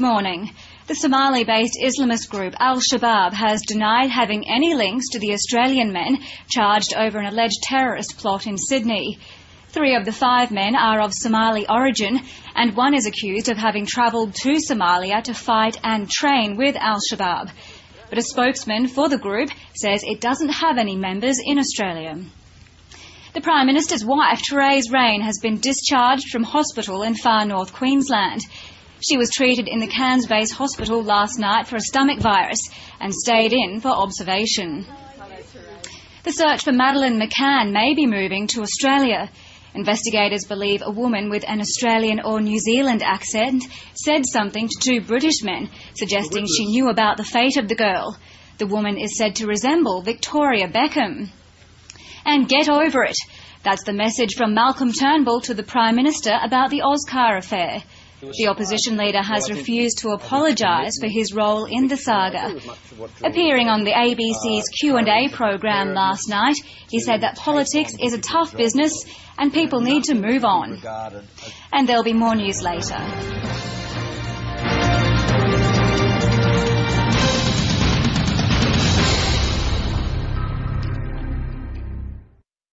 morning. The Somali-based Islamist group Al-Shabaab has denied having any links to the Australian men charged over an alleged terrorist plot in Sydney. 3 of the 5 men are of Somali origin, and one is accused of having travelled to Somalia to fight and train with Al-Shabaab. But a spokesman for the group says it doesn't have any members in Australia. The Prime Minister's wife, Therese Rain, has been discharged from hospital in far north Queensland. She was treated in the Cairns Base Hospital last night for a stomach virus and stayed in for observation. The search for Madeleine McCann may be moving to Australia. Investigators believe a woman with an Australian or New Zealand accent said something to 2 British men, suggesting she knew about the fate of the girl. The woman is said to resemble Victoria Beckham. And get over it. That's the message from Malcolm Turnbull to the Prime Minister about the Oscar affair. The opposition leader has refused to apologise for his role in the saga. Appearing on the ABC's Q&A programme last night, he said that politics is a tough business and people need to move on. And there'll be more news later.